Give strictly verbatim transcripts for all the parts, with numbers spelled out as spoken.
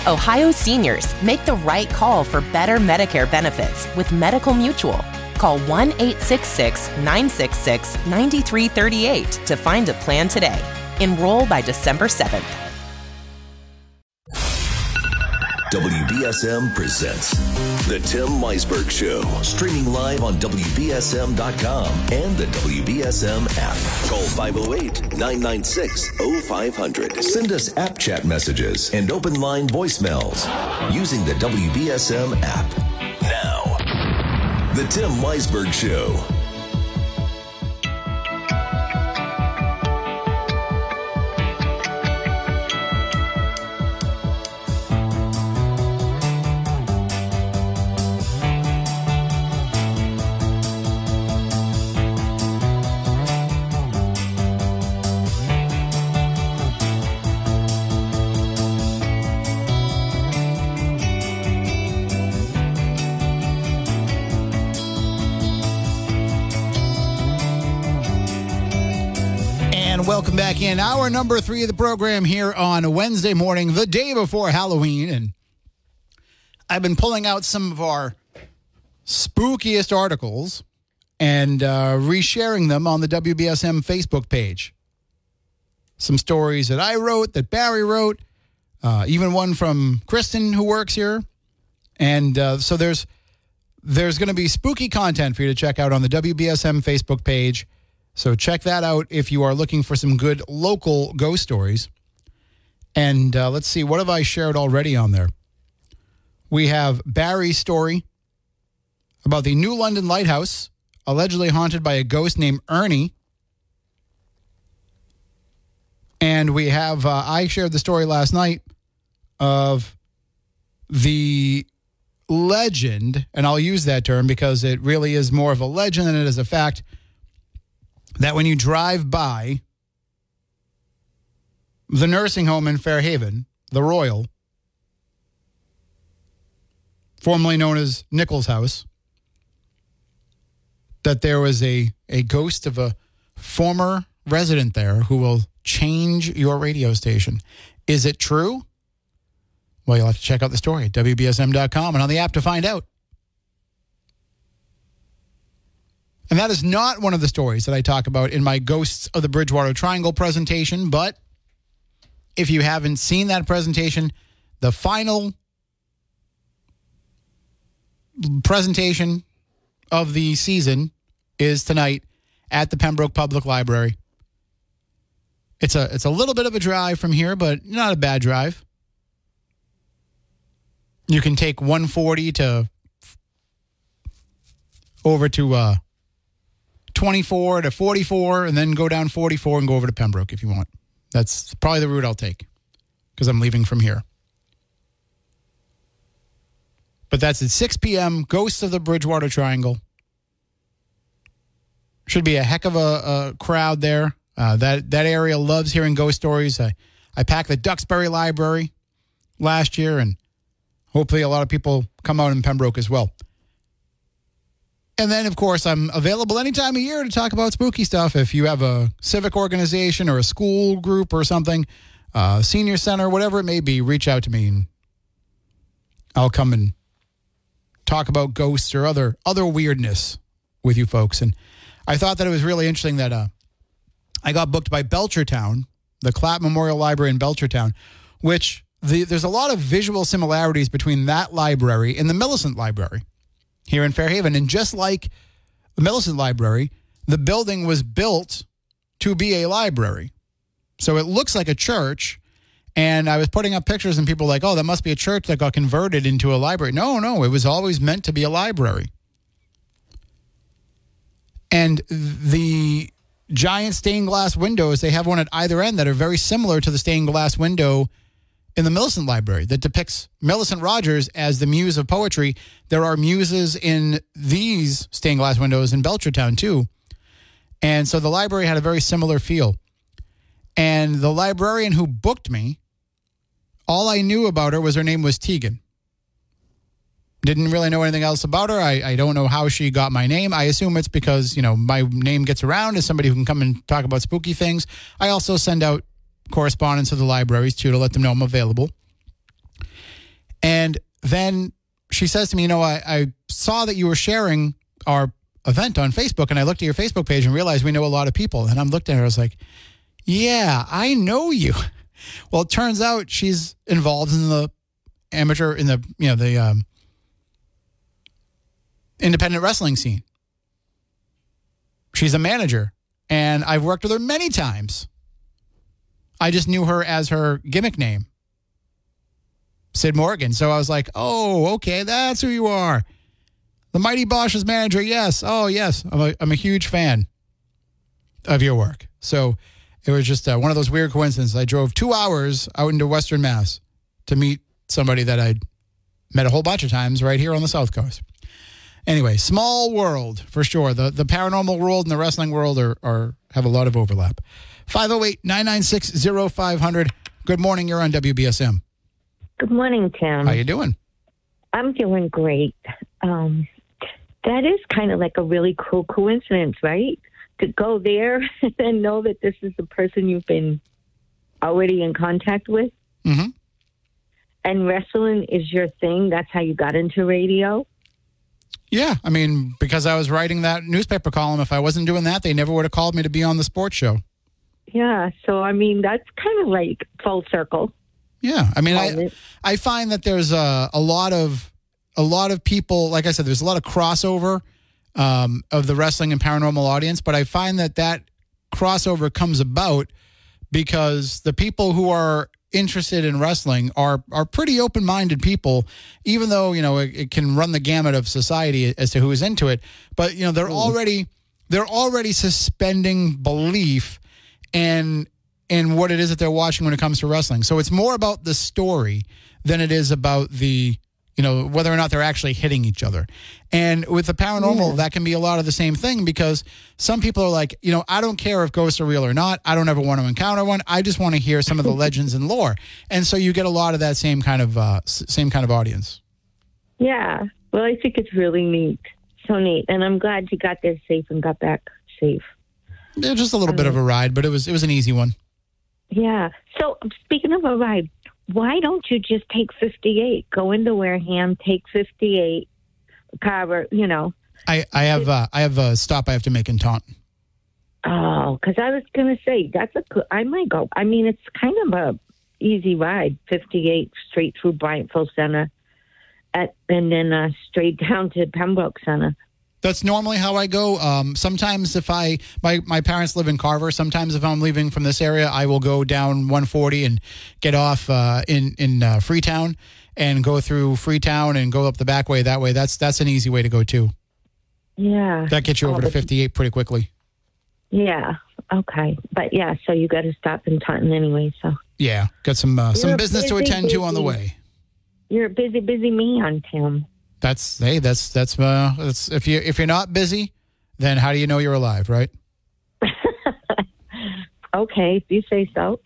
Ohio seniors, make the right call for better Medicare benefits with Medical Mutual. Call one eight six six, nine six six, nine three three eight to find a plan today. Enroll by December seventh. W B S M presents The Tim Weisberg Show, streaming live on W B S M dot com and the W B S M app. Call five oh eight, nine nine six, oh five hundred. Send us app chat messages and open line voicemails using the W B S M app. Now, The Tim Weisberg Show. Welcome back in. Hour number three of the program here on a Wednesday morning, the day before Halloween. And I've been pulling out some of our spookiest articles and uh, resharing them on the W B S M Facebook page. Some stories that I wrote, that Barry wrote, uh, even one from Kristen who works here. And uh, so there's, there's going to be spooky content for you to check out on the W B S M Facebook page. So check that out if you are looking for some good local ghost stories. And uh, let's see, what have I shared already on there? We have Barry's story about the New London Lighthouse, allegedly haunted by a ghost named Ernie. And we have, uh, I shared the story last night of the legend, and I'll use that term because it really is more of a legend than it is a fact, that when you drive by the nursing home in Fairhaven, the Royal, formerly known as Nichols House, that there was a, a ghost of a former resident there who will change your radio station. Is it true? Well, you'll have to check out the story at W B S M dot com and on the app to find out. And that is not one of the stories that I talk about in my Ghosts of the Bridgewater Triangle presentation. But if you haven't seen that presentation, the final presentation of the season is tonight at the Pembroke Public Library. It's a, it's a little bit of a drive from here, but not a bad drive. You can take one forty to over to... Uh, twenty-four to forty-four, and then go down forty-four and go over to Pembroke if you want. That's probably the route I'll take because I'm leaving from here. But that's at six p.m., Ghosts of the Bridgewater Triangle. Should be a heck of a, a crowd there. Uh, that, that area loves hearing ghost stories. I, I packed the Duxbury Library last year, and hopefully a lot of people come out in Pembroke as well. And then, of course, I'm available any time of year to talk about spooky stuff. If you have a civic organization or a school group or something, uh, senior center, whatever it may be, reach out to me and I'll come and talk about ghosts or other other weirdness with you folks. And I thought that it was really interesting that uh, I got booked by Belchertown, the Clapp Memorial Library in Belchertown, which the, there's a lot of visual similarities between that library and the Millicent Library here in Fairhaven. And just like the Millicent Library, the building was built to be a library. So it looks like a church. And I was putting up pictures and people were like, oh, that must be a church that got converted into a library. No, no, it was always meant to be a library. And the giant stained glass windows, they have one at either end that are very similar to the stained glass window in the Millicent Library that depicts Millicent Rogers as the muse of poetry. There are muses in these stained glass windows in Belchertown too. And so the library had a very similar feel. And the librarian who booked me, all I knew about her was her name was Tegan. Didn't really know anything else about her. I, I don't know how she got my name. I assume it's because, you know, my name gets around as somebody who can come and talk about spooky things. I also send out correspondence to the libraries, too, to let them know I'm available. And then she says to me, you know, I, I saw that you were sharing our event on Facebook, and I looked at your Facebook page and realized we know a lot of people. And I'm looking at her, I was like, yeah, I know you. Well, it turns out she's involved in the amateur, in the, you know, the um, independent wrestling scene. She's a manager, and I've worked with her many times. I just knew her as her gimmick name, Sid Morgan. So I was like, oh, okay, that's who you are. The Mighty Bosch's manager, yes. Oh, yes. I'm a, I'm a huge fan of your work. So it was just uh, one of those weird coincidences. I drove two hours out into Western Mass to meet somebody that I'd met a whole bunch of times right here on the South Coast. Anyway, small world for sure. The the paranormal world and the wrestling world are, are have a lot of overlap. five oh eight, nine nine six, oh five hundred. Good morning. You're on W B S M. Good morning, Tim. How you doing? I'm doing great. Um, that is kind of like a really cool coincidence, right? To go there and know that this is the person you've been already in contact with. Mm-hmm. And wrestling is your thing. That's how you got into radio. Yeah, I mean, because I was writing that newspaper column. If I wasn't doing that, they never would have called me to be on the sports show. Yeah, so I mean, that's kind of like full circle. Yeah, I mean, I I find that there's a, a lot of a lot of people. Like I said, there's a lot of crossover um, of the wrestling and paranormal audience, but I find that that crossover comes about because the people who are interested in wrestling are are pretty open-minded people, even though, you know, it, it can run the gamut of society as to who is into it. But, you know, they're already they're already suspending belief in in what it is that they're watching when it comes to wrestling. So it's more about the story than it is about the, you know, whether or not they're actually hitting each other. And with the paranormal, yeah. that can be a lot of the same thing, because some people are like, you know, I don't care if ghosts are real or not. I don't ever want to encounter one. I just want to hear some of the legends and lore. And so you get a lot of that same kind of uh, same kind of audience. Yeah. Well, I think it's really neat. So neat. And I'm glad you got there safe and got back safe. Yeah, just a little um, bit of a ride, but it was it was an easy one. Yeah. So speaking of a ride, why don't you just take fifty-eight? Go into Wareham, take fifty-eight, Carver, you know. I, I have uh, I have a stop I have to make in Taunton. Oh, because I was going to say, that's a good, I might go. I mean, it's kind of a easy ride, fifty-eight straight through Bryantful Center, at, and then uh, straight down to Pembroke Center. That's normally how I go. Um, sometimes if I, my, my parents live in Carver. Sometimes if I'm leaving from this area, I will go down one forty and get off uh, in, in uh, Freetown and go through Freetown and go up the back way that way. That's that's an easy way to go too. Yeah. That gets you over oh, to fifty-eight pretty quickly. Yeah. Okay. But yeah, so you got to stop in Taunton anyway. So yeah, got some uh, some business busy, to attend busy. to on the way. You're a busy, busy man, Tim. That's hey, that's that's uh, that's if you if you're not busy, then how do you know you're alive, right? Okay, if you say so.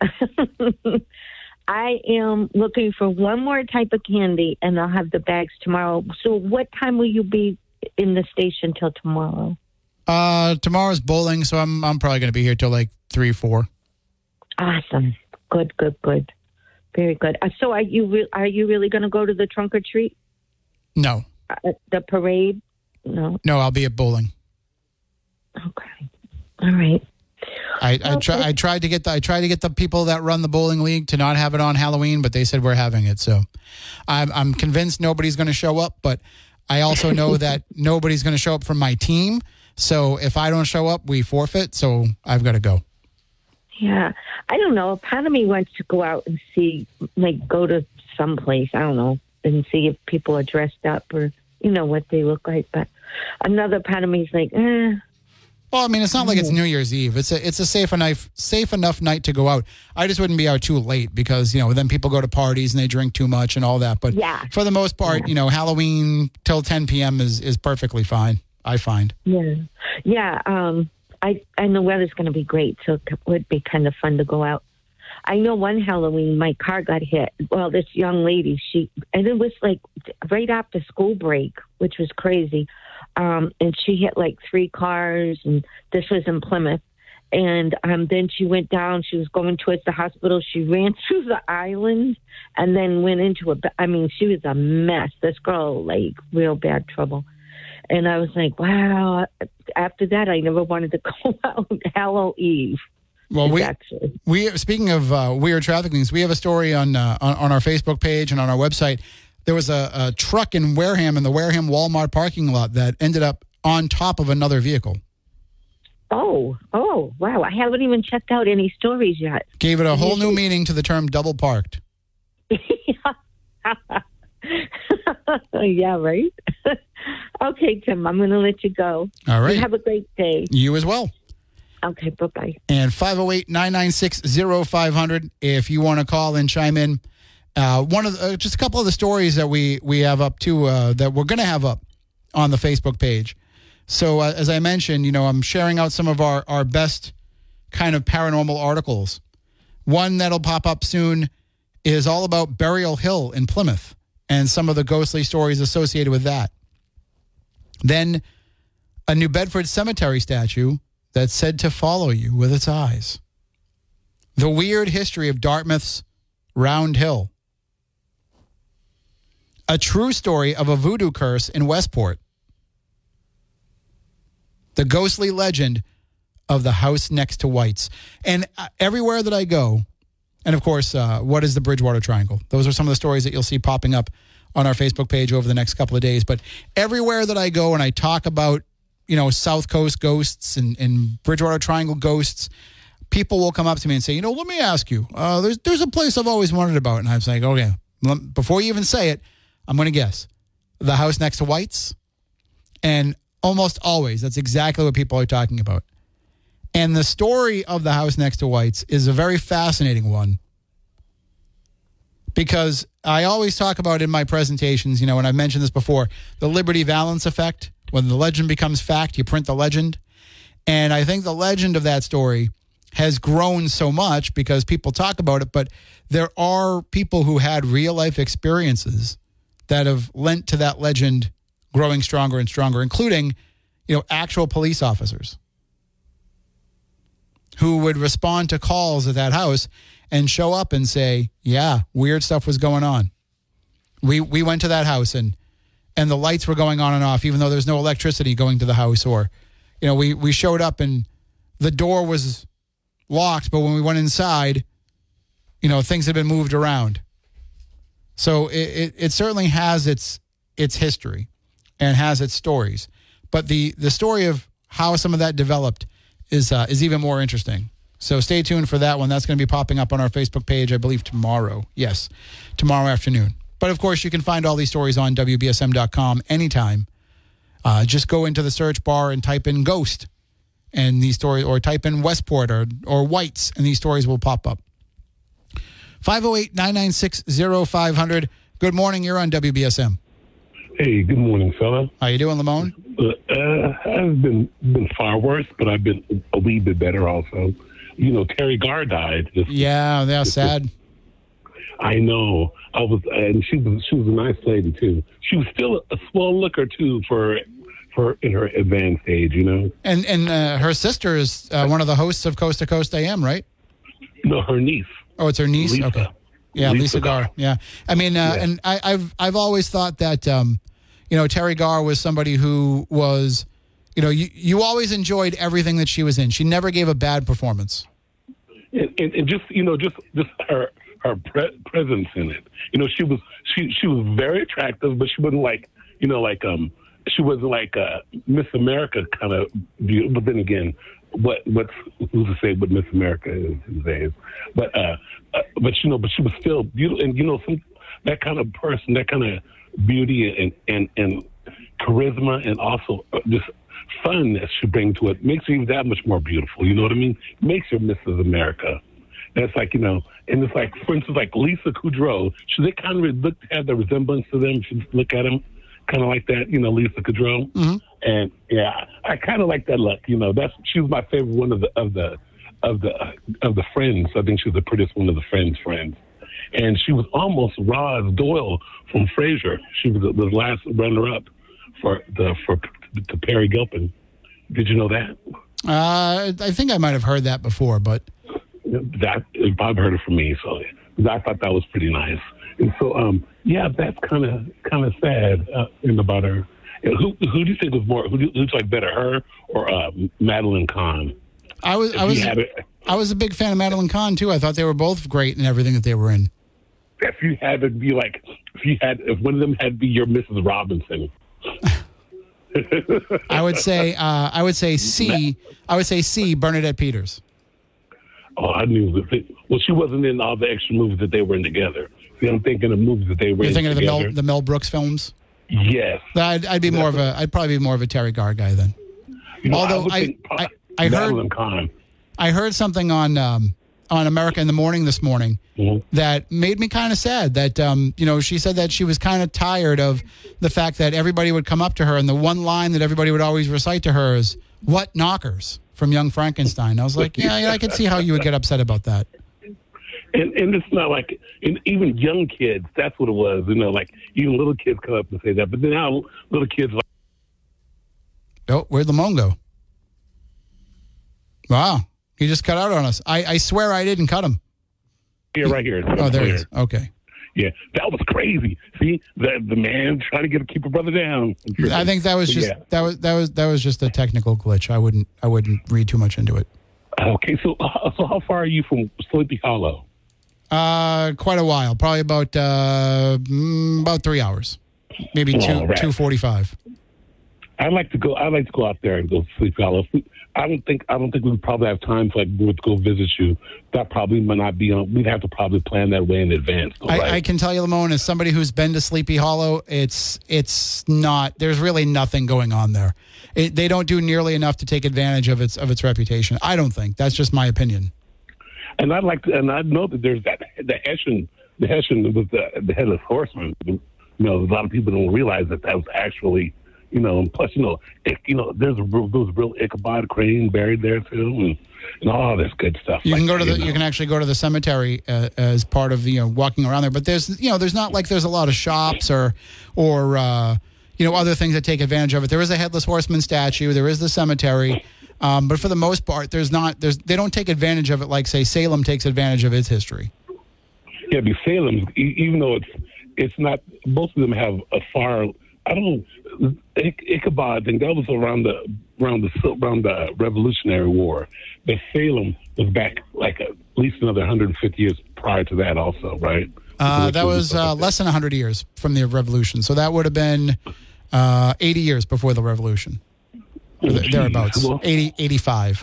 I am looking for one more type of candy, and I'll have the bags tomorrow. So, what time will you be in the station till tomorrow? Uh, tomorrow's bowling, so I'm I'm probably going to be here till like three, four. Awesome, good, good, good, very good. Uh, so, are you re- are you really going to go to the trunk or treat? No. Uh, the parade? No. No, I'll be at bowling. Okay. All right. I, I try. I tried to get the I tried to get the people that run the bowling league to not have it on Halloween, but they said we're having it. So, I'm I'm convinced nobody's going to show up. But I also know that nobody's going to show up from my team. So if I don't show up, we forfeit. So I've got to go. Yeah, I don't know. Part of me wants to go out and see, like, go to someplace. I don't know, and see if people are dressed up or you know what they look like. But another part of me is like, eh. Well, I mean, it's not like it's New Year's Eve. It's a it's a safe enough safe enough night to go out. I just wouldn't be out too late because, you know, then people go to parties and they drink too much and all that. But yeah. for the most part, yeah. you know, Halloween till ten p.m. is, is perfectly fine, I find. Yeah. Yeah. Um, I, and the weather's going to be great, so it would be kind of fun to go out. I know one Halloween, my car got hit. Well, this young lady, she, and it was like right after school break, which was crazy. Um, and she hit like three cars, and this was in Plymouth. And um, then she went down. She was going towards the hospital. She ran through the island and then went into a, I mean, she was a mess. This girl, like, real bad trouble. And I was like, wow. After that, I never wanted to go out Hallow Eve. Well, we, actually. we speaking of uh, weird traffic things, we have a story on, uh, on on our Facebook page and on our website. There was a, a truck in Wareham, in the Wareham Walmart parking lot, that ended up on top of another vehicle. Oh, oh, wow. I haven't even checked out any stories yet. Gave it a whole new meaning to the term double parked. Yeah, right? Okay, Tim, I'm going to let you go. All right. You have a great day. You as well. Okay, bye-bye. And five oh eight, nine nine six, oh five hundred if you want to call and chime in. Uh, one of the, uh, just a couple of the stories that we, we have up to, uh, that we're going to have up on the Facebook page. So uh, as I mentioned, you know, I'm sharing out some of our, our best kind of paranormal articles. One that'll pop up soon is all about Burial Hill in Plymouth and some of the ghostly stories associated with that. Then a New Bedford cemetery statue that's said to follow you with its eyes. The weird history of Dartmouth's Round Hill. A true story of a voodoo curse in Westport. The ghostly legend of the house next to White's. And uh, everywhere that I go, and of course, uh, what is the Bridgewater Triangle? Those are some of the stories that you'll see popping up on our Facebook page over the next couple of days. But everywhere that I go and I talk about, you know, South Coast ghosts and, and Bridgewater Triangle ghosts, people will come up to me and say, you know, let me ask you, uh, there's there's a place I've always wondered about. And I was like, okay, before you even say it, I'm going to guess. The house next to White's. And almost always, that's exactly what people are talking about. And the story of the house next to White's is a very fascinating one. Because I always talk about in my presentations, you know, and I've mentioned this before, the Liberty Valance effect. When the legend becomes fact, you print the legend. And I think the legend of that story has grown so much because people talk about it, but there are people who had real life experiences that have lent to that legend growing stronger and stronger, including, you know, actual police officers who would respond to calls at that house and show up and say, yeah, weird stuff was going on. We we went to that house and and the lights were going on and off, even though there's no electricity going to the house. Or, you know, we, we showed up and the door was locked, but when we went inside, you know, things had been moved around. So it, it, it certainly has its its history and has its stories. But the, the story of how some of that developed is uh, is even more interesting. So stay tuned for that one. That's going to be popping up on our Facebook page, I believe, tomorrow. Yes, tomorrow afternoon. But, of course, you can find all these stories on W B S M dot com anytime. Uh, just go into the search bar and type in Ghost and these stories, or type in Westport or, or White's, and these stories will pop up. five oh eight, nine nine six, oh five hundred. Good morning. You're on W B S M. Hey, good morning, fella. How you doing, Lamone? Uh, uh, I've been been far worse, but I've been a wee bit better also. You know, Terry Garr died. Just, yeah, that's sad. I know. I was, and she was she was a nice lady too. She was still a swell looker too for for in her advanced age, you know. And and uh, her sister is uh, one of the hosts of Coast to Coast A M, right? No, her niece. Oh, it's her niece. Lisa. Okay. Yeah, Lisa, Lisa Garr. Garr. Yeah, I mean, uh, Yeah. and I, I've I've always thought that um, you know, Terry Garr was somebody who was, you know, you you always enjoyed everything that she was in. She never gave a bad performance. And, and, and just you know, just just her her pre- presence in it. You know, she was she she was very attractive, but she wasn't like you know like um she wasn't like uh, Miss America kind of beauty. But then again, what what's who's to say what Miss America is these days? But uh, uh, but you know, but she was still beautiful, and you know, some that kind of person, that kind of beauty and and and charisma, and also just fun that she brings to it makes her even that much more beautiful. You know what I mean? Makes her Missus America. That's like, you know, and it's like, for instance, like Lisa Kudrow. Should they kind of look have the resemblance to them? Should look at them kind of like that, you know, Lisa Kudrow. Mm-hmm. And yeah, I kind of like that look. You know, that's she was my favorite one of the of the of the of the Friends. I think she was the prettiest one of the Friends friends. And she was almost Roz Doyle from Frasier. She was the, the last runner-up for the for to Perry Gilpin. Did you know that? Uh, I think I might have heard that before, but That Bob heard it from me, so I thought that was pretty nice. And so, um, yeah, that's kind of kind of sad uh, in about her. And who who do you think was more? Who do, who's like better, her or uh, Madeline Kahn? I was If I was you had it- I was a big fan of Madeline Kahn too. I thought they were both great in everything that they were in. If you had to be like, if you had, if one of them had to be your Missus Robinson. I would say uh, I would say C. I would say C. Bernadette Peters. Oh, I knew. Well, she wasn't in all the extra movies that they were in together. See, I'm thinking of movies that they were You're in thinking together. of the Mel the Mel Brooks films? Yes. I'd, I'd be more of a I'd probably be more of a Terry Garr guy then. You know, Although would I- think I- I heard- Madeline Kahn. I heard something on um, on America in the Morning this morning Mhm. that made me kind of sad. That um, you know, she said that she was kind of tired of the fact that everybody would come up to her and the one line that everybody would always recite to her is "What knockers?" from Young Frankenstein. I was like, yeah, yeah, I could see how you would get upset about that. And, and it's not like, and even young kids, that's what it was. You know, like even little kids come up and say that. But then now little kids like, Oh, where'd Lamone go? Wow, he just cut out on us. I, I swear I didn't cut him. here, right here. Oh, there he Here. is. Okay. Yeah, that was crazy. See, the the man trying to get keep a brother down. I think that was just Yeah. that was that was that was just a technical glitch. I wouldn't I wouldn't read too much into it. Okay, so uh, so how far are you from Sleepy Hollow? Uh, quite a while. Probably about uh mm, about three hours, maybe two All right. two forty five. I'd like to go. I'd like to go out there and go to Sleepy Hollow. I don't think. I don't think we would probably have time to like to go visit you. That probably might not be on. We'd have to probably plan that way in advance. Though, right? I, I can tell you, Lamone, as somebody who's been to Sleepy Hollow, it's it's not. There's really nothing going on there. It, they don't do nearly enough to take advantage of its of its reputation. I don't think. That's just my opinion. And I'd like to. And I know that there's that the Hessian. The Hessian was the the headless horseman. You know, a lot of people don't realize that that was actually. You know, and plus, you know, it, you know, there's a real, there's a real Ichabod Crane buried there too, and, and all this good stuff. You like can go to that, the. know. You can actually go to the cemetery uh, as part of the, you know, walking around there. But there's, you know, there's not like there's a lot of shops or, or uh, you know, other things that take advantage of it. There is a headless horseman statue. There is the cemetery, um, but for the most part, there's not. There's they don't take advantage of it like say Salem takes advantage of its history. Yeah, but Salem, e- even though it's it's not, most of them have a far. I don't. Ich- Ichabod, I think that was around the around the around the Revolutionary War. But Salem was back like at least another one hundred fifty years prior to that, also, right? Uh, that was uh, less than one hundred years from the Revolution, so that would have been uh, eighty years before the Revolution, or the- thereabouts, Well, eighty, eighty-five.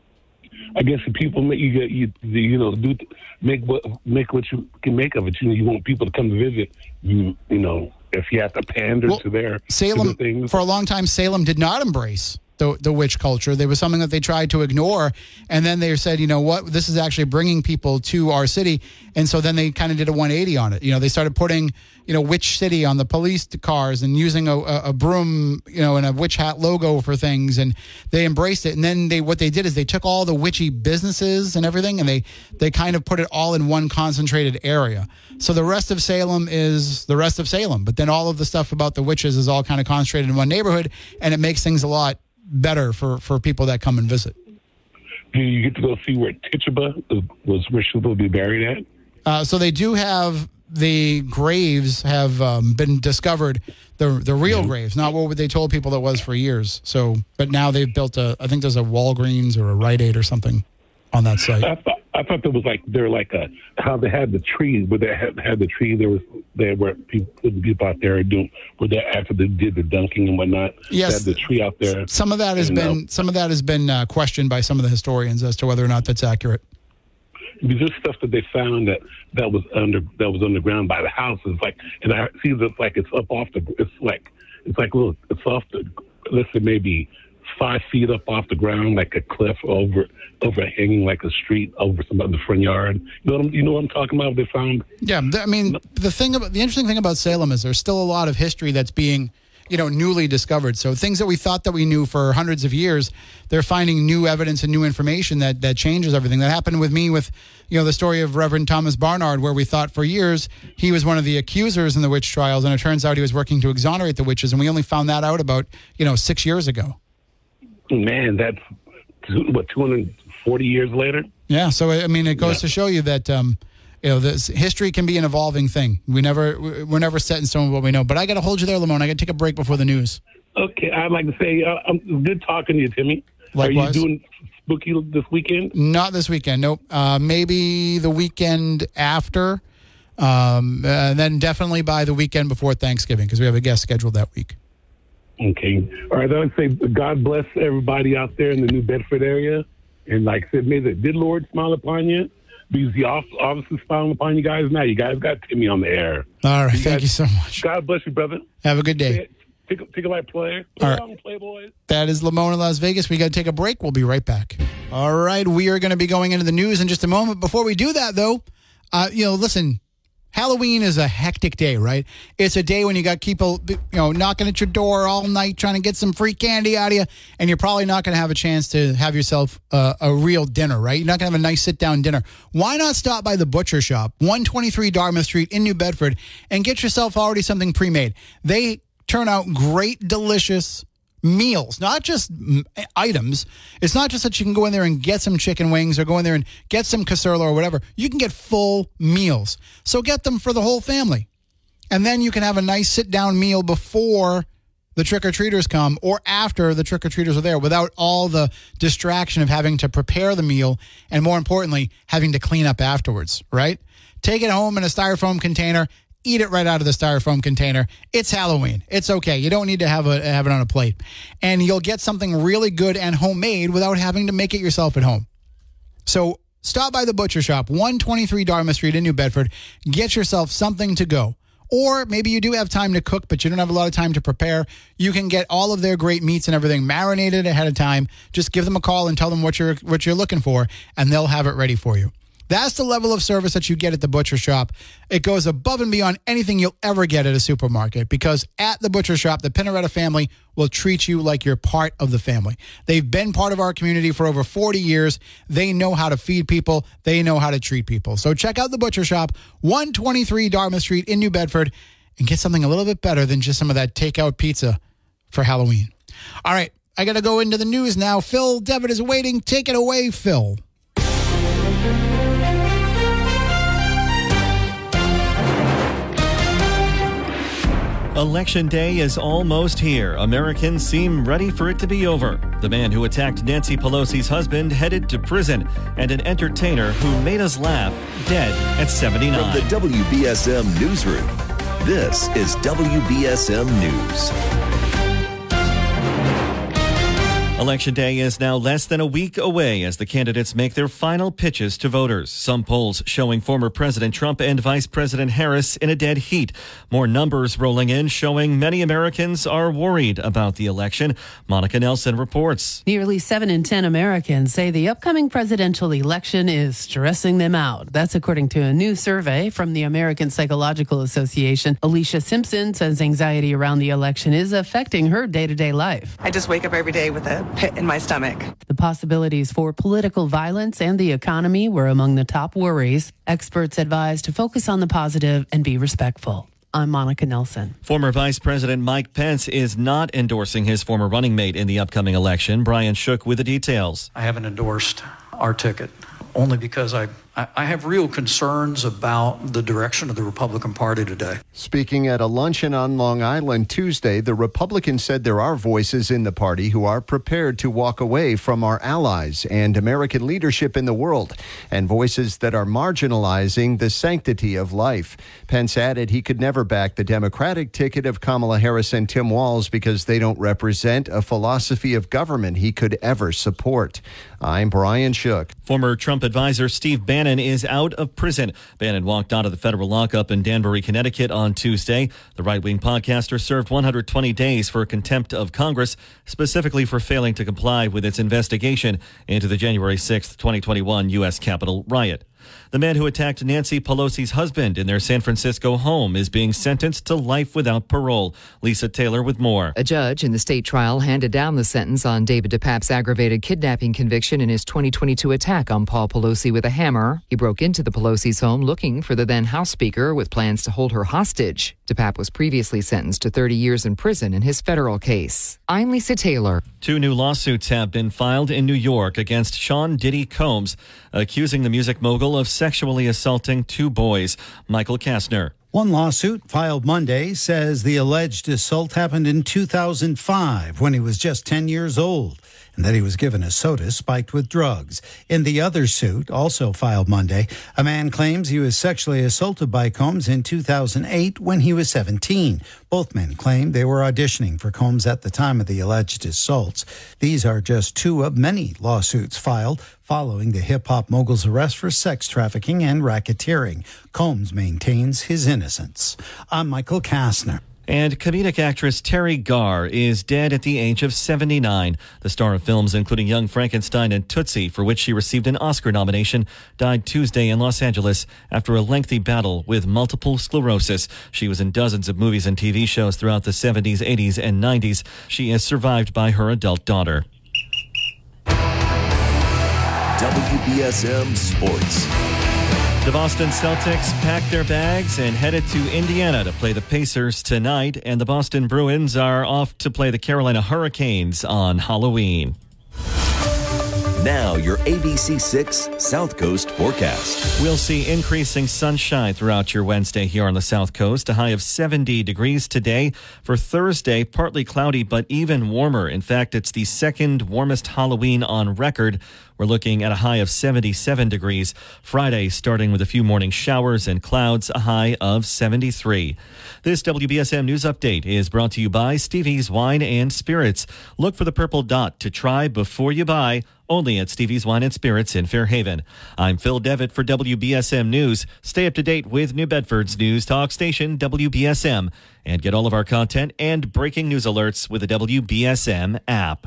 I guess the people make you get you you know do make what make what you can make of it. You know, you want people to come to visit. You you know. If you have to pander Well, to their Salem, to the things. for a long time, Salem did not embrace the the witch culture. There was something that they tried to ignore, and then they said, you know what, this is actually bringing people to our city, and so then they kind of did a one eighty on it. You know, they started putting, you know, Witch City on the police cars and using a, a, a broom, you know, and a witch hat logo for things, and they embraced it. And then they what they did is they took all the witchy businesses and everything, and they they kind of put it all in one concentrated area. So the rest of Salem is the rest of Salem, but then all of the stuff about the witches is all kind of concentrated in one neighborhood, and it makes things a lot better for, for people that come and visit. Do you get to go see where Tituba was where she will be buried at? Uh, so they do have the graves have um, been discovered, the the real Mm-hmm. graves, not what they told people that was for years. So, but now they've built a, I think there's a Walgreens or a Rite Aid or something on that site. I thought I thought there was like they're like a how they had the tree where they had, had the tree there was there were people people out there doing where they after they did the dunking and whatnot. Yes. They had the tree out there. Some of that has And, uh, been some of that has been uh, questioned by some of the historians as to whether or not that's accurate. Because this stuff that they found that that was under that was underground by the houses, like, and I see that like it's up off the, it's like it's like look, it's off the, let's say maybe five feet up off the ground, like a cliff over overhanging like a street over some of the front yard. You know what I'm, you know what I'm talking about? They found. Yeah, th- I mean, the thing about the interesting thing about Salem is there's still a lot of history that's being, you know, newly discovered. So things that we thought that we knew for hundreds of years, they're finding new evidence and new information that that changes everything. That happened with me with, you know, the story of Reverend Thomas Barnard, where we thought for years he was one of the accusers in the witch trials, and it turns out he was working to exonerate the witches, and we only found that out about, you know, six years ago. Man, that's two, what, two hundred forty years later? Yeah. So, I mean, it goes Yeah. to show you that, um, you know, this history can be an evolving thing. We never, we're never set in stone with what we know. But I got to hold you there, Lamone. I got to take a break before the news. Okay, I'd like to say, uh, I'm good talking to you, Timmy. Likewise. Are you doing spooky this weekend? Not this weekend. Nope. Uh, maybe the weekend after. Um, and then definitely by the weekend before Thanksgiving, because we have a guest scheduled that week. Okay. All right. I would say God bless everybody out there in the New Bedford area. And like I said, may the good Lord smile upon you. Because he obviously smiling upon you guys now. You guys got Timmy on the air. All right. You Thank guys, you so much. God bless you, brother. Have a good day. Take a, take a light player. Play All right. on, Playboys. That is Lamone in Las Vegas. We got to take a break. We'll be right back. All right. We are going to be going into the news in just a moment. Before we do that, though, uh, you know, listen, Halloween is a hectic day, right? It's a day when you got people, you know, knocking at your door all night trying to get some free candy out of you, and you're probably not going to have a chance to have yourself uh, a real dinner, right? You're not going to have a nice sit-down dinner. Why not stop by the Butcher Shop, one twenty-three Dartmouth Street in New Bedford, and get yourself already something pre-made? They turn out great, delicious meals, not just items. It's not just that you can go in there and get some chicken wings or go in there and get some casserole or whatever. You can get full meals. So get them for the whole family. And then you can have a nice sit-down meal before the trick-or-treaters come or after the trick-or-treaters are there without all the distraction of having to prepare the meal and, more importantly, having to clean up afterwards, right? Take it home in a styrofoam container. Eat it right out of the styrofoam container. It's Halloween. It's okay. You don't need to have, a, have it on a plate. And you'll get something really good and homemade without having to make it yourself at home. So stop by the Butcher Shop, one twenty-three Dartmouth Street in New Bedford. Get yourself something to go. Or maybe you do have time to cook, but you don't have a lot of time to prepare. You can get all of their great meats and everything marinated ahead of time. Just give them a call and tell them what you're what you're looking for, and they'll have it ready for you. That's the level of service that you get at the Butcher Shop. It goes above and beyond anything you'll ever get at a supermarket, because at the Butcher Shop, the Pinaretta family will treat you like you're part of the family. They've been part of our community for over forty years. They know how to feed people. They know how to treat people. So check out the Butcher Shop, one twenty-three Dartmouth Street in New Bedford, and get something a little bit better than just some of that takeout pizza for Halloween. All right, I got to go into the news now. Phil Devitt is waiting. Take it away, Phil. Election Day is almost here. Americans seem ready for it to be over. The man who attacked Nancy Pelosi's husband headed to prison, and an entertainer who made us laugh dead at seventy-nine. From the W B S M Newsroom, this is W B S M News. Election Day is now less than a week away as the candidates make their final pitches to voters. Some polls showing former President Trump and Vice President Harris in a dead heat. More numbers rolling in showing many Americans are worried about the election. Monica Nelson reports. Nearly seven in ten Americans say the upcoming presidential election is stressing them out. That's according to a new survey from the American Psychological Association. Alicia Simpson says anxiety around the election is affecting her day-to-day life. I just wake up every day with a pit in my stomach. The possibilities for political violence and the economy were among the top worries. Experts advise to focus on the positive and be respectful. I'm Monica Nelson. Former Vice President Mike Pence is not endorsing his former running mate in the upcoming election. Brian Shook with the details. I haven't endorsed our ticket only because I, I have real concerns about the direction of the Republican Party today. Speaking at a luncheon on Long Island Tuesday, the Republicans said there are voices in the party who are prepared to walk away from our allies and American leadership in the world, and voices that are marginalizing the sanctity of life. Pence added he could never back the Democratic ticket of Kamala Harris and Tim Walz because they don't represent a philosophy of government he could ever support. I'm Brian Shook. Former Trump advisor Steve Bannon is out of prison. Bannon walked out of the federal lockup in Danbury, Connecticut on Tuesday. The right-wing podcaster served one hundred twenty days for contempt of Congress, specifically for failing to comply with its investigation into the January sixth, twenty twenty-one U S Capitol riot. The man who attacked Nancy Pelosi's husband in their San Francisco home is being sentenced to life without parole. Lisa Taylor with more. A judge in the state trial handed down the sentence on David DePape's aggravated kidnapping conviction in his twenty twenty-two attack on Paul Pelosi with a hammer. He broke into the Pelosi's home looking for the then House Speaker with plans to hold her hostage. DePape was previously sentenced to thirty years in prison in his federal case. I'm Lisa Taylor. Two new lawsuits have been filed in New York against Sean Diddy Combs, accusing the music mogul of sexually assaulting two boys. Michael Kastner. One lawsuit filed Monday says the alleged assault happened in two thousand five when he was just ten years old and that he was given a soda spiked with drugs. In the other suit, also filed Monday, a man claims he was sexually assaulted by Combs in two thousand eight when he was seventeen. Both men claim they were auditioning for Combs at the time of the alleged assaults. These are just two of many lawsuits filed following the hip-hop mogul's arrest for sex trafficking and racketeering. Combs maintains his innocence. I'm Michael Kastner. And comedic actress Terry Garr is dead at the age of seventy-nine. The star of films including Young Frankenstein and Tootsie, for which she received an Oscar nomination, died Tuesday in Los Angeles after a lengthy battle with multiple sclerosis. She was in dozens of movies and T V shows throughout the seventies, eighties, and nineties. She is survived by her adult daughter. W B S M Sports. The Boston Celtics packed their bags and headed to Indiana to play the Pacers tonight, and the Boston Bruins are off to play the Carolina Hurricanes on Halloween. Now, your A B C six South Coast forecast. We'll see increasing sunshine throughout your Wednesday here on the South Coast. A high of seventy degrees today. For Thursday, partly cloudy, but even warmer. In fact, it's the second warmest Halloween on record. We're looking at a high of seventy-seven degrees. Friday, starting with a few morning showers and clouds, a high of seventy-three. This W B S M News Update is brought to you by Stevie's Wine and Spirits. Look for the purple dot to try before you buy. Only at Stevie's Wine and Spirits in Fairhaven. I'm Phil Devitt for W B S M News. Stay up to date with New Bedford's news talk station, W B S M, and get all of our content and breaking news alerts with the W B S M app.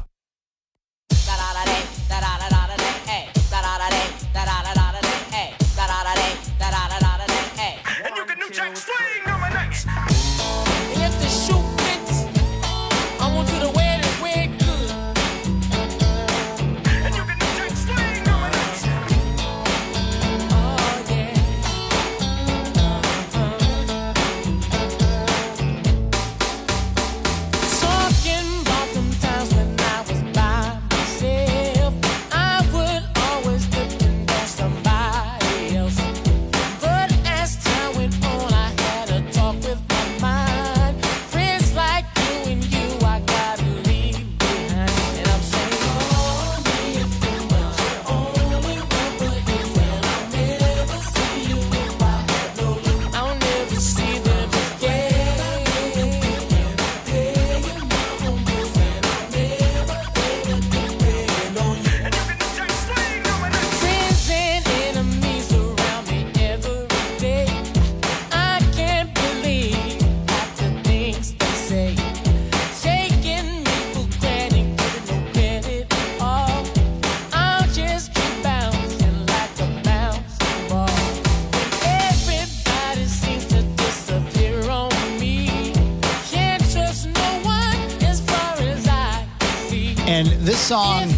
And this song,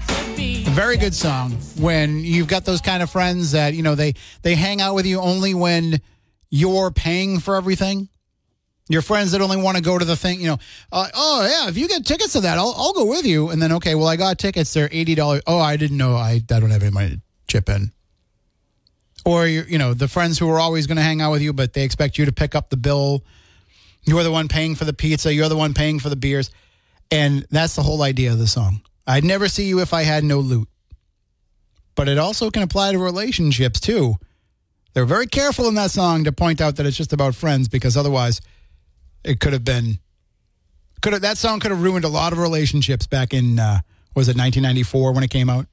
a very good song when you've got those kind of friends that, you know, they, they hang out with you only when you're paying for everything. Your friends that only want to go to the thing, you know, uh, oh, yeah, if you get tickets to that, I'll, I'll go with you. And then, okay, well, I got tickets. They're eighty dollars. Oh, I didn't know. I, I don't have any money to chip in. Or, you you know, the friends who are always going to hang out with you, but they expect you to pick up the bill. You're the one paying for the pizza. You're the one paying for the beers. And that's the whole idea of the song. I'd never see you if I had no loot. But it also can apply to relationships, too. They're very careful in that song to point out that it's just about friends, because otherwise it could have been, could have, that song could have ruined a lot of relationships back in, uh, was it nineteen ninety-four when it came out?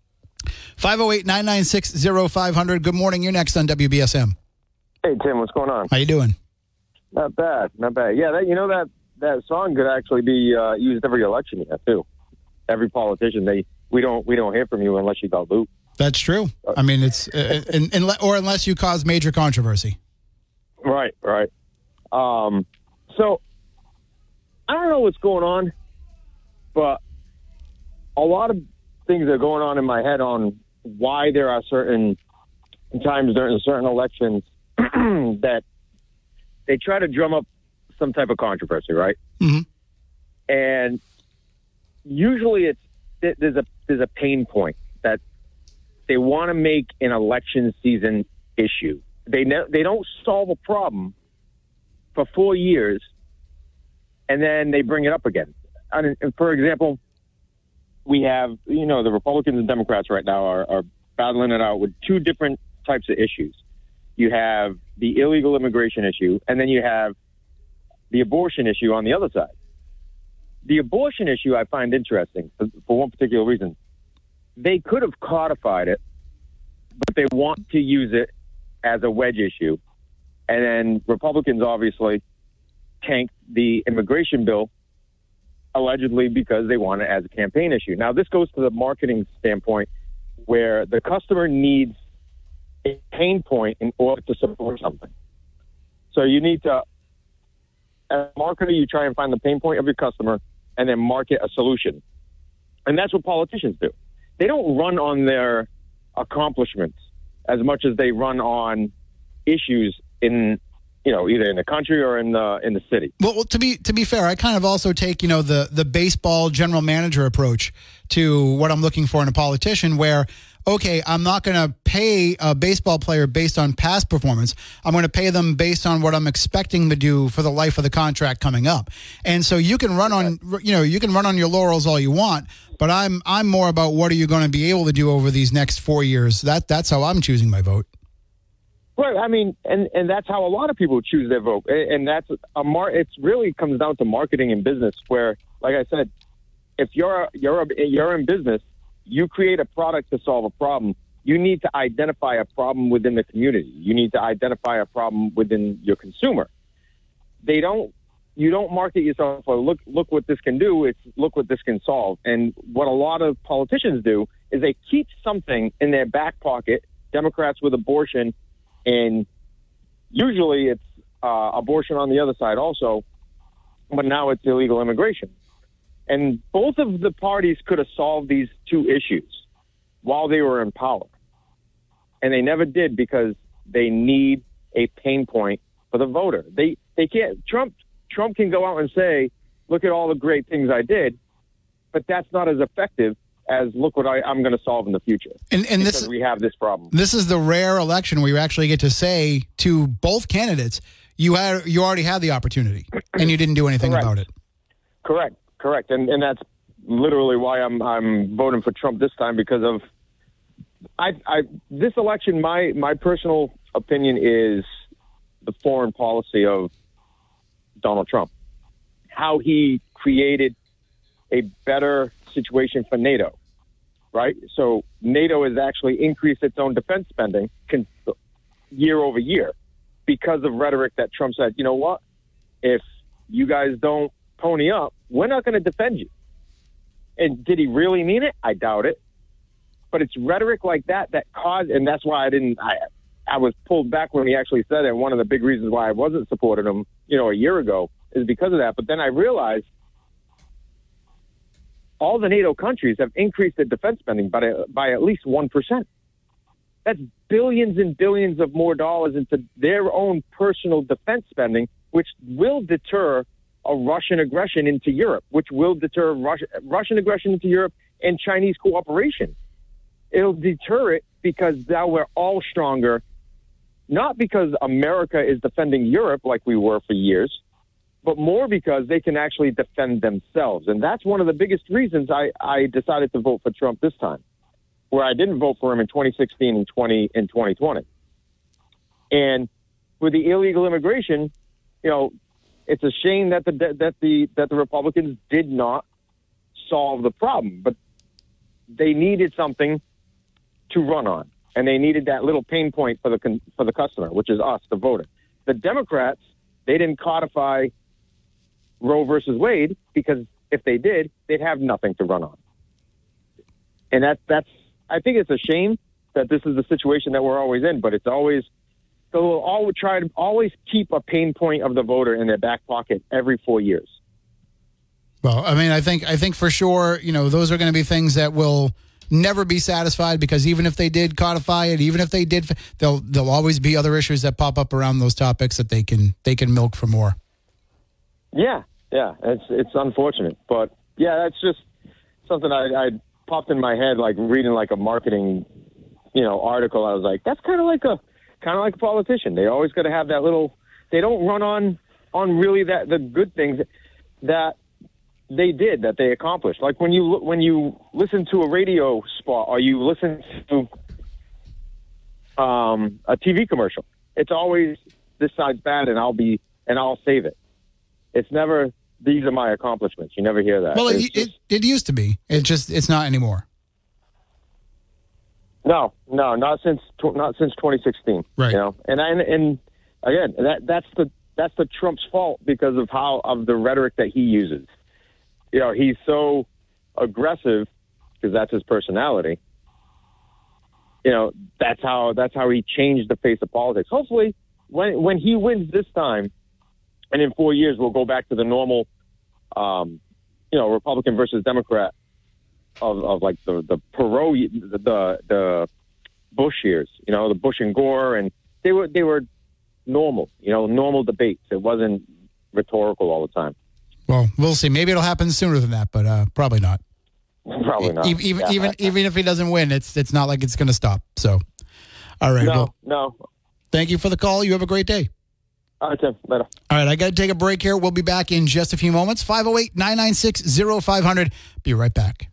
five oh eight, nine nine six, oh five hundred. Good morning. You're next on W B S M. Hey, Tim, what's going on? How you doing? Not bad, not bad. Yeah, that, you know, that, that song could actually be uh, used every election year, too. Every politician, they we don't we don't hear from you unless you got loot. That's true. I mean, it's uh, in, in, or unless you cause major controversy. Right, right. Um, so I don't know what's going on, but a lot of things are going on in my head on why there are certain times during certain elections that they try to drum up some type of controversy, right? Mm-hmm. And usually it's there's a there's a pain point that they want to make an election season issue. They ne- they don't solve a problem for four years, and then they bring it up again. And, and for example, we have, you know, the Republicans and Democrats right now are, are battling it out with two different types of issues. You have the illegal immigration issue, and then you have the abortion issue on the other side. The abortion issue I find interesting for, for one particular reason. They could have codified it, but they want to use it as a wedge issue. And then Republicans obviously tanked the immigration bill allegedly because they want it as a campaign issue. Now, this goes to the marketing standpoint where the customer needs a pain point in order to support something. So you need to, as a marketer, you try and find the pain point of your customer and then market a solution. And that's what politicians do. They don't run on their accomplishments as much as they run on issues in, you know, either in the country or in the in the city. Well, to be to be fair, I kind of also take, you know, the the baseball general manager approach to what I'm looking for in a politician, where, okay, I'm not going to pay a baseball player based on past performance. I'm going to pay them based on what I'm expecting to do for the life of the contract coming up. And so you can run on, you know, you can run on your laurels all you want, but I'm I'm more about what are you going to be able to do over these next four years. That that's how I'm choosing my vote. Right. I mean, and, and that's how a lot of people choose their vote. And that's a mar- it's really comes down to marketing and business where, like I said, if you're you're a, you're in business, you create a product to solve a problem. You need to identify a problem within the community. You need to identify a problem within your consumer. They don't, you don't market yourself for look, look what this can do. It's look what this can solve. And what a lot of politicians do is they keep something in their back pocket, Democrats with abortion, and usually it's uh, abortion on the other side also, but now it's illegal immigration. And both of the parties could have solved these two issues while they were in power. And they never did because they need a pain point for the voter. They they can't Trump Trump can go out and say, look at all the great things I did, but that's not as effective as look what I, I'm going to solve in the future. And, and this we have this problem. This is the rare election where you actually get to say to both candidates, you had you already had the opportunity and you didn't do anything Correct. about it. Correct. Correct, and and that's literally why I'm I'm voting for Trump this time because of I I this election. My my personal opinion is the foreign policy of Donald Trump, how he created a better situation for NATO, right? So NATO has actually increased its own defense spending year over year because of rhetoric that Trump said. You know what? If you guys don't pony up, we're not going to defend you. And did he really mean it? I doubt it. But it's rhetoric like that that caused, and that's why I didn't, I, I was pulled back when he actually said it. And one of the big reasons why I wasn't supporting him, you know, a year ago is because of that. But then I realized all the NATO countries have increased their defense spending by, by at least one percent. That's billions and billions of more dollars into their own personal defense spending, which will deter a Russian aggression into Europe, which will deter Russia, Russian aggression into Europe and Chinese cooperation. It'll deter it because now we're all stronger, not because America is defending Europe like we were for years, but more because they can actually defend themselves. And that's one of the biggest reasons I, I decided to vote for Trump this time, where I didn't vote for him in twenty sixteen and twenty and twenty twenty. And with the illegal immigration, you know, it's a shame that the that the that the Republicans did not solve the problem, but they needed something to run on, and they needed that little pain point for the for the customer, which is us, the voter. The Democrats, they didn't codify Roe versus Wade because if they did, they'd have nothing to run on, and that that's I think it's a shame that this is the situation that we're always in, but it's always, they'll always try to always keep a pain point of the voter in their back pocket every four years. Well, I mean, I think I think for sure, you know, those are going to be things that will never be satisfied, because even if they did codify it, even if they did, there'll there'll always be other issues that pop up around those topics that they can they can milk for more. Yeah, yeah, it's it's unfortunate, but yeah, that's just something I, I popped in my head, like reading like a marketing, you know, article. I was like, that's kind of like a kind of like a politician. They always got to have that little. They don't run on on really that the good things that they did, that they accomplished. Like when you when you listen to a radio spot or you listen to um, a T V commercial, it's always this side's bad and I'll be and I'll save it. It's never these are my accomplishments. You never hear that. Well, it, just, it it used to be. It just it's not anymore. No, no, not since not since twenty sixteen. Right. You know, and I, and again, that that's the that's the Trump's fault because of how of the rhetoric that he uses. You know, he's so aggressive because that's his personality. You know, that's how that's how he changed the face of politics. Hopefully, when when he wins this time, and in four years we'll go back to the normal, um, you know, Republican versus Democrat of, of like the the Perot, the the Bush years. You know, the Bush and Gore, and they were they were normal. You know, normal debates. It wasn't rhetorical all the time. Well, we'll see. Maybe it'll happen sooner than that, but uh, probably not. Probably not. Even even, yeah. even even if he doesn't win, it's it's not like it's going to stop. So, all right. No, well, no. Thank you for the call. You have a great day. All right, Tim. Later. All right, I got to take a break here. We'll be back in just a few moments. five oh eight, nine nine six, oh five hundred. Be right back.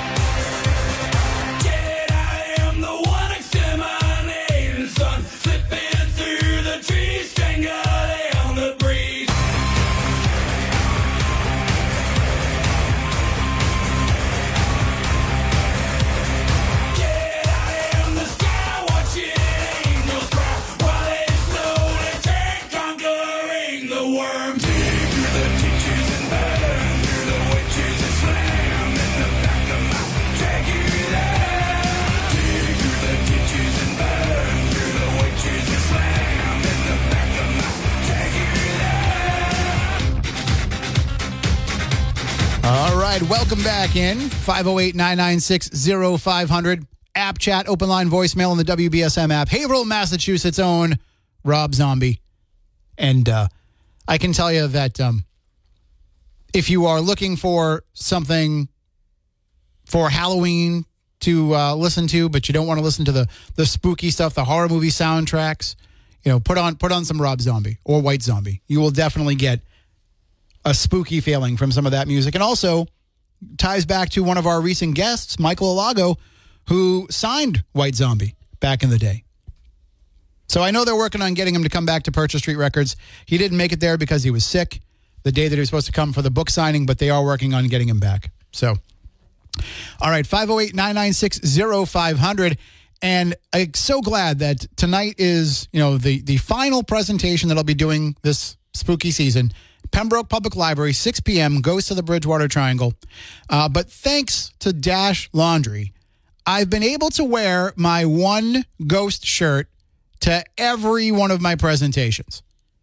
All right, welcome back in. five oh eight, nine nine six, oh five hundred. App chat, open line voicemail on the W B S M app. Haverhill, Massachusetts' own Rob Zombie. And uh, I can tell you that um, if you are looking for something for Halloween to uh, listen to, but you don't want to listen to the, the spooky stuff, the horror movie soundtracks, you know, put on put on some Rob Zombie or White Zombie. You will definitely get a spooky feeling from some of that music. And also ties back to one of our recent guests, Michael Alago, who signed White Zombie back in the day. So I know they're working on getting him to come back to Purchase Street Records. He didn't make it there because he was sick the day that he was supposed to come for the book signing, but they are working on getting him back. So, all right, five oh eight, nine nine six, oh five hundred. And I'm so glad that tonight is, you know, the, the final presentation that I'll be doing this spooky season. Pembroke Public Library, six p.m., goes to the Bridgewater Triangle. Uh, but thanks to Dash Laundry, I've been able to wear my one ghost shirt to every one of my presentations.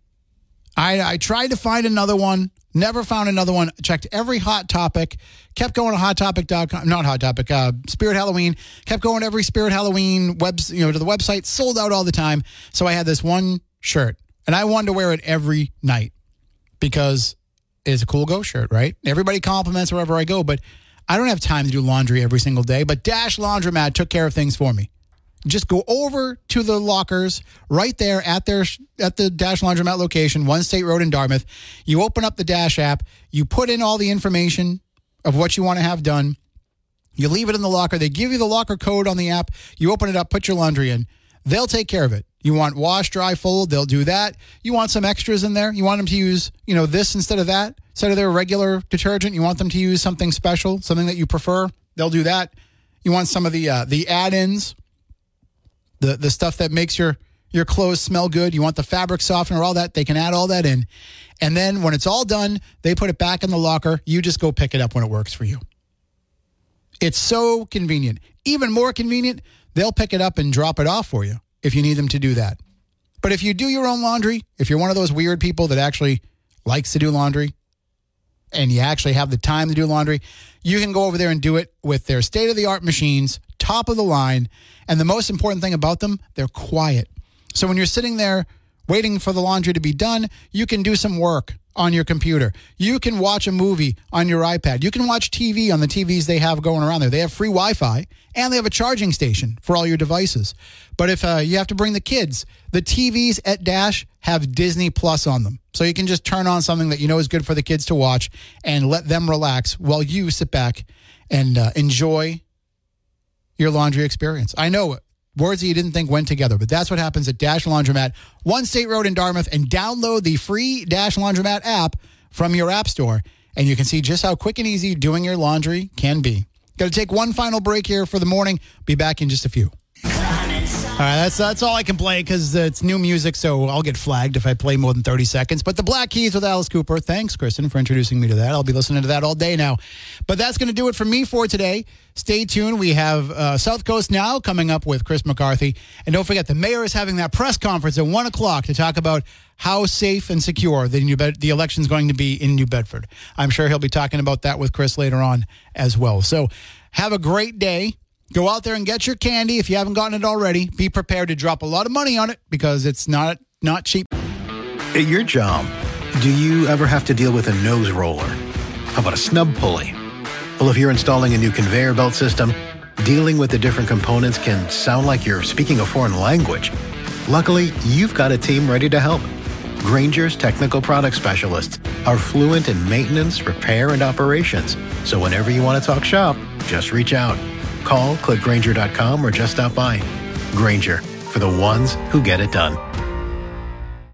I, I tried to find another one, never found another one, checked every Hot Topic, kept going to hot topic dot com, not Hot Topic, uh, Spirit Halloween, kept going to every Spirit Halloween web, you know, to the website, sold out all the time. So I had this one shirt, and I wanted to wear it every night. Because it's a cool ghost shirt, right? Everybody compliments wherever I go, but I don't have time to do laundry every single day. But Dash Laundromat took care of things for me. Just go over to the lockers right there at their at the Dash Laundromat location, One State Road in Dartmouth. You open up the Dash app. You put in all the information of what you want to have done. You leave it in the locker. They give you the locker code on the app. You open it up, put your laundry in. They'll take care of it. You want wash, dry, fold, they'll do that. You want some extras in there. You want them to use, you know, this instead of that. Instead of their regular detergent, you want them to use something special, something that you prefer. They'll do that. You want some of the uh, the add-ins, the the stuff that makes your, your clothes smell good. You want the fabric softener, all that. They can add all that in. And then when it's all done, they put it back in the locker. You just go pick it up when it works for you. It's so convenient. Even more convenient, they'll pick it up and drop it off for you if you need them to do that. But if you do your own laundry, if you're one of those weird people that actually likes to do laundry and you actually have the time to do laundry, you can go over there and do it with their state-of-the-art machines, top of the line. And the most important thing about them, they're quiet. So when you're sitting there waiting for the laundry to be done, you can do some work on your computer. You can watch a movie on your iPad. You can watch T V on the T Vs they have going around there. They have free Wi-Fi, and they have a charging station for all your devices. But if uh, you have to bring the kids, the T Vs at Dash have Disney Plus on them. So you can just turn on something that you know is good for the kids to watch and let them relax while you sit back and uh, enjoy your laundry experience. I know words that you didn't think went together, but that's what happens at Dash Laundromat, One State Road in Dartmouth, and download the free Dash Laundromat app from your app store, and you can see just how quick and easy doing your laundry can be. Got to take one final break here for the morning. Be back in just a few. All right, that's that's all I can play because it's new music, so I'll get flagged if I play more than thirty seconds. But the Black Keys with Alice Cooper. Thanks, Kristen, for introducing me to that. I'll be listening to that all day now. But that's going to do it for me for today. Stay tuned. We have uh, South Coast Now coming up with Chris McCarthy. And don't forget, the mayor is having that press conference at one o'clock to talk about how safe and secure the, New Bed- the election is going to be in New Bedford. I'm sure he'll be talking about that with Chris later on as well. So have a great day. Go out there and get your candy if you haven't gotten it already. Be prepared to drop a lot of money on it because it's not not cheap. At your job, do you ever have to deal with a nose roller? How about a snub pulley? Well, if you're installing a new conveyor belt system, dealing with the different components can sound like you're speaking a foreign language. Luckily, you've got a team ready to help. Grainger's technical product specialists are fluent in maintenance, repair, and operations. So whenever you want to talk shop, just reach out. Call, click Grainger dot com, or just stop by. Grainger, for the ones who get it done.